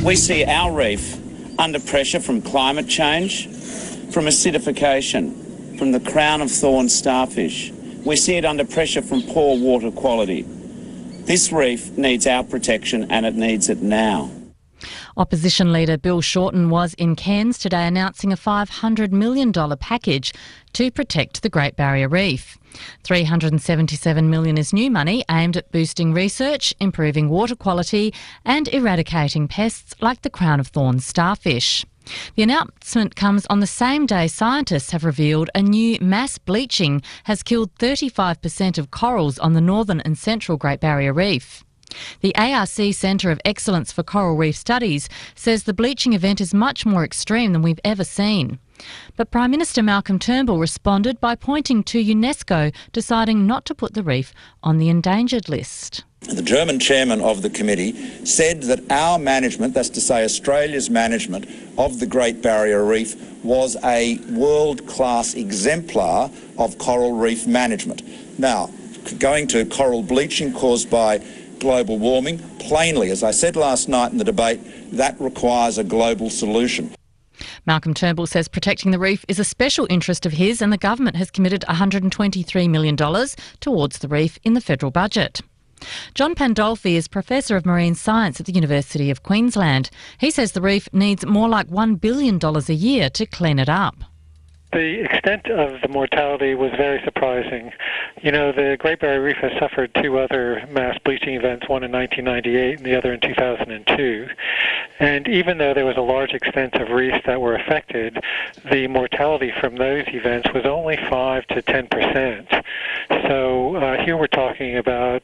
We see our reef under pressure from climate change, from acidification, from the crown of thorns starfish. We see it under pressure from poor water quality. This reef needs our protection, and it needs it now. Opposition leader Bill Shorten was in Cairns today announcing a $500 million package to protect the Great Barrier Reef. $377 million is new money aimed at boosting research, improving water quality and eradicating pests like the crown of thorns starfish. The announcement comes on the same day scientists have revealed a new mass bleaching has killed 35% of corals on the northern and central Great Barrier Reef. The ARC Centre of Excellence for Coral Reef Studies says the bleaching event is much more extreme than we've ever seen. But Prime Minister Malcolm Turnbull responded by pointing to UNESCO deciding not to put the reef on the endangered list. The German chairman of the committee said that our management, that's to say Australia's management of the Great Barrier Reef, was a world-class exemplar of coral reef management. Now, going to coral bleaching caused by global warming, plainly, as I said last night in the debate, that requires a global solution. Malcolm Turnbull says protecting the reef is a special interest of his, and the government has committed $123 million towards the reef in the federal budget. John Pandolfi is Professor of Marine Science at the University of Queensland. He says the reef needs more like $1 billion a year to clean it up. The extent of the mortality was very surprising. You know, the Great Barrier Reef has suffered two other mass bleaching events, one in 1998 and the other in 2002. And even though there was a large extent of reefs that were affected, the mortality from those events was only 5 to 10%. So here we're talking about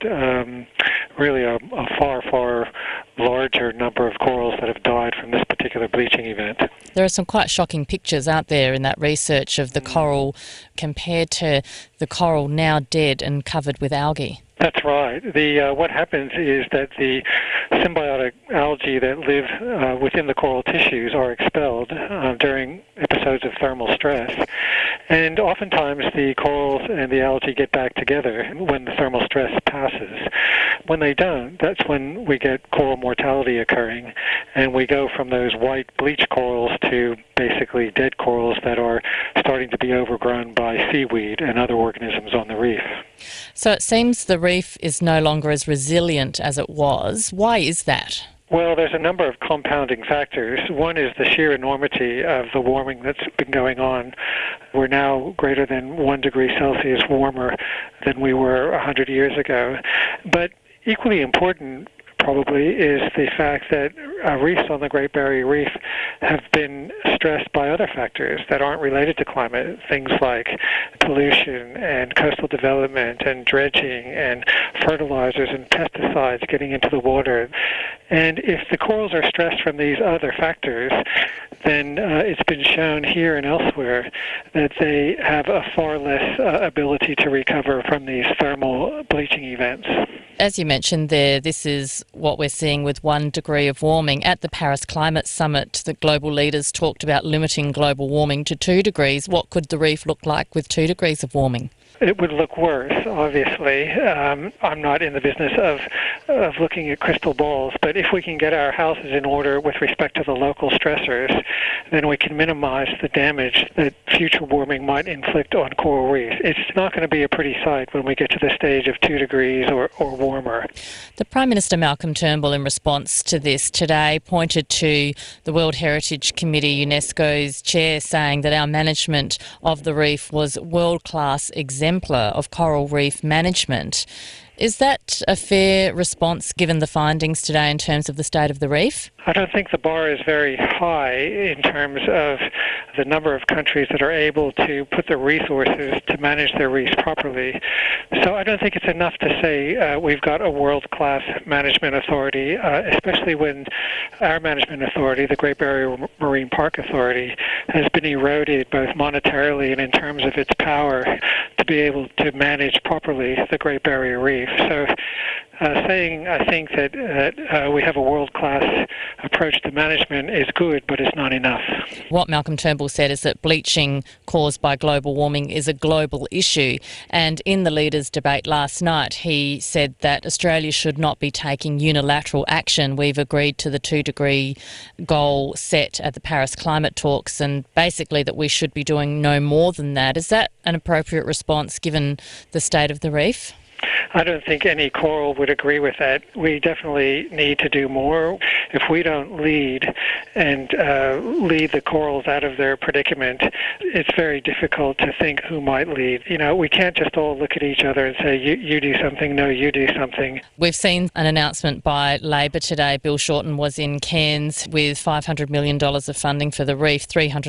really a far, far larger number of corals that have died from this particular bleaching event. There are some quite shocking pictures out there in that research of the coral compared to the coral now dead and covered with algae. That's right. What happens is that the symbiotic algae that live within the coral tissues are expelled during episodes of thermal stress. And oftentimes the corals and the algae get back together when the thermal stress passes. When they don't, that's when we get coral mortality occurring, and we go from those white bleached corals to basically dead corals that are starting to be overgrown by seaweed and other organisms on the reef. So it seems the reef is no longer as resilient as it was. Why is that? Well, there's a number of compounding factors. One is the sheer enormity of the warming that's been going on. We're now greater than 1 degree Celsius warmer than we were 100 years ago. But equally important, probably, is the fact that reefs on the Great Barrier Reef have been stressed by other factors that aren't related to climate, things like pollution and coastal development and dredging and fertilizers and pesticides getting into the water. And if the corals are stressed from these other factors, then it's been shown here and elsewhere that they have a far less ability to recover from these thermal bleaching events. As you mentioned there, this is what we're seeing with 1 degree of warming. At the Paris Climate Summit, the global leaders talked about limiting global warming to 2 degrees. What could the reef look like with 2 degrees of warming? It would look worse, obviously. I'm not in the business of looking at crystal balls, but if we can get our houses in order with respect to the local stressors, then we can minimize the damage that future warming might inflict on coral reefs. It's not going to be a pretty sight when we get to the stage of 2 degrees or warmer. The Prime Minister Malcolm Turnbull, in response to this today, pointed to the World Heritage Committee, UNESCO's chair, saying that our management of the reef was world-class exemplar of coral reef management. Is that a fair response given the findings today in terms of the state of the reef? I don't think the bar is very high in terms of the number of countries that are able to put the resources to manage their reefs properly. So I don't think it's enough to say we've got a world-class management authority, especially when our management authority, the Great Barrier Marine Park Authority, has been eroded both monetarily and in terms of its power to be able to manage properly the Great Barrier Reef. So Saying, I think, that we have a world-class approach to management is good, but it's not enough. What Malcolm Turnbull said is that bleaching caused by global warming is a global issue. And in the leaders' debate last night, he said that Australia should not be taking unilateral action. We've agreed to the 2-degree goal set at the Paris climate talks, and basically that we should be doing no more than that. Is that an appropriate response given the state of the reef? I don't think any coral would agree with that. We definitely need to do more. If we don't lead and lead the corals out of their predicament, it's very difficult to think who might lead. You know, we can't just all look at each other and say, you do something, no, you do something. We've seen an announcement by Labor today. Bill Shorten was in Cairns with $500 million of funding for the reef.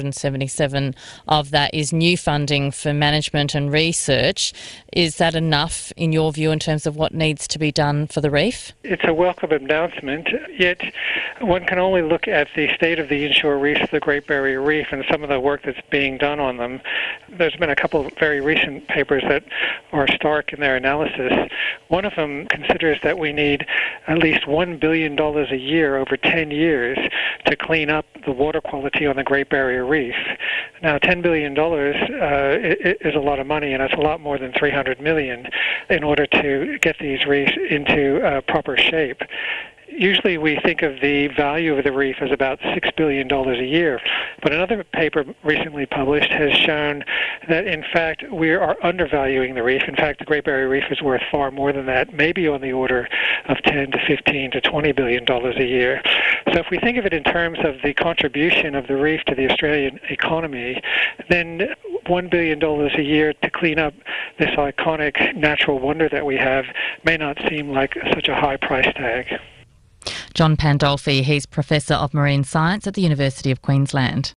377 of that is new funding for management and research. Is that enough, in your view, in terms of what needs to be done for the reef? It's a welcome announcement, yet one can only look at the state of the inshore reefs of the Great Barrier Reef and some of the work that's being done on them. There's been a couple of very recent papers that are stark in their analysis. One of them considers that we need at least $1 billion a year over 10 years to clean up the water quality on the Great Barrier Reef. Now, $10 billion is a lot of money, and it's a lot more than $300 million in order to get these reefs into proper shape. Usually we think of the value of the reef as about $6 billion a year, but another paper recently published has shown that, in fact, we are undervaluing the reef. In fact, the Great Barrier Reef is worth far more than that, maybe on the order of $10 to $15 to $20 billion a year. So if we think of it in terms of the contribution of the reef to the Australian economy, then $1 billion a year to clean up this iconic natural wonder that we have may not seem like such a high price tag. John Pandolfi, he's Professor of Marine Science at the University of Queensland.